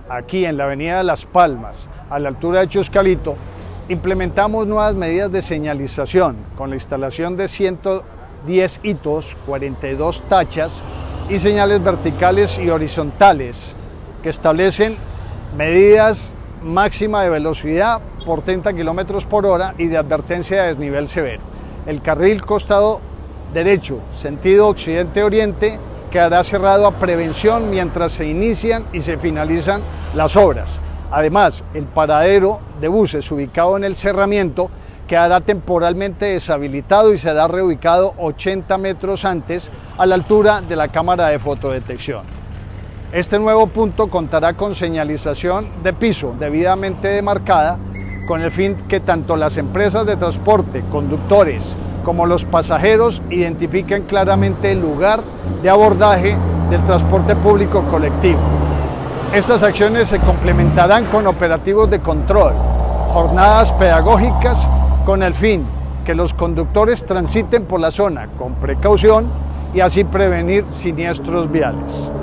aquí en la avenida de Las Palmas, a la altura de Chuscalito, implementamos nuevas medidas de señalización con la instalación de 110 hitos, 42 tachas y señales verticales y horizontales que establecen medidas máxima de velocidad por 30 km por hora y de advertencia de desnivel severo. El carril costado derecho, sentido occidente-oriente, quedará cerrado a prevención mientras se inician y se finalizan las obras. Además, el paradero de buses ubicado en el cerramiento quedará temporalmente deshabilitado y será reubicado 80 metros antes, a la altura de la cámara de fotodetección. Este nuevo punto contará con señalización de piso debidamente demarcada, con el fin que tanto las empresas de transporte, conductores, como los pasajeros identifiquen claramente el lugar de abordaje del transporte público colectivo. Estas acciones se complementarán con operativos de control, jornadas pedagógicas, con el fin que los conductores transiten por la zona con precaución y así prevenir siniestros viales.